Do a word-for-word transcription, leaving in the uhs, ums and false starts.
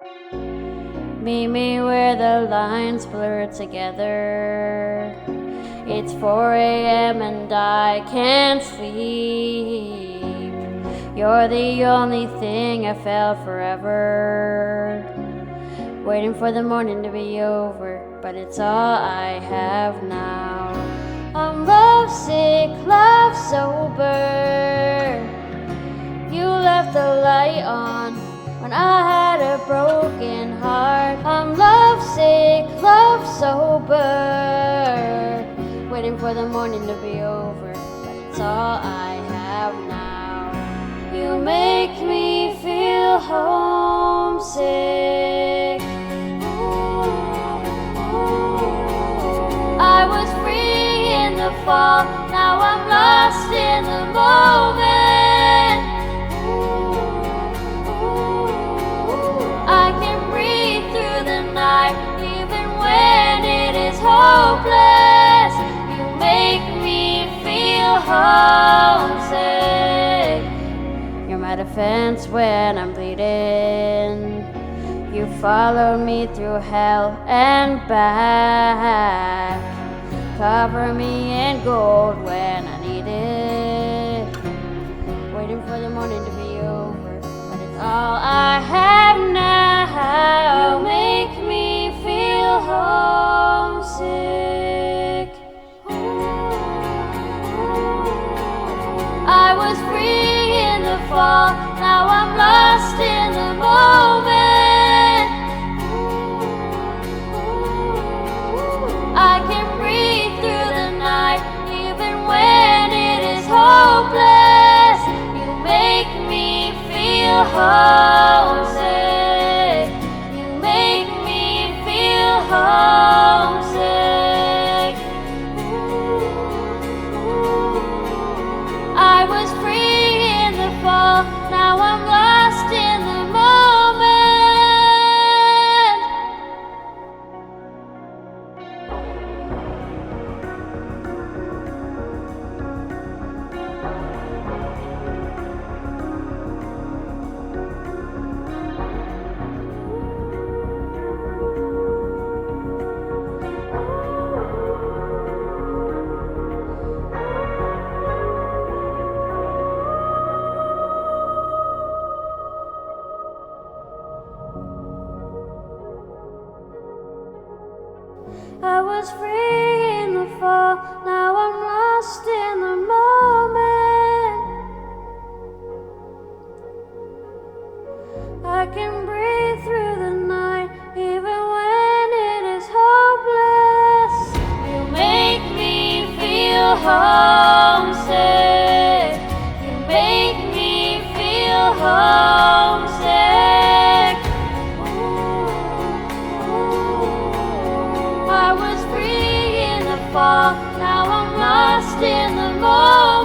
Meet me where the lines blur together. It's four a.m. and I can't sleep. You're the only thing I felt forever. Waiting for the morning to be over, but it's all I have now. I'm lovesick, love sober. You left the light on when I had a broken heart. I'm lovesick, love sober. Waiting for the morning to be over, but it's all I have now. You make me feel homesick. I was free in the fall, now I'm lost in the moment. I can breathe through the night, even when it is hopeless. You make me feel homesick. You're my defense when I'm bleeding. You followed me through hell and back. Cover me in gold when I need it. Waiting for the morning to be over, but it's all I have now. You make me feel homesick. I was free in the fall, now I'm lost in the moment. I can breathe through the night, even when it is hopeless. You make me feel homesick. You make me feel homesick. I was free in the fall, now I'm lost in the moment. I was free in the fall, now I'm lost in the moment. I can breathe through the night, even when it is hopeless. You make me feel homesick. You make me feel homesick. I was free in the fall, now I'm lost in the moment.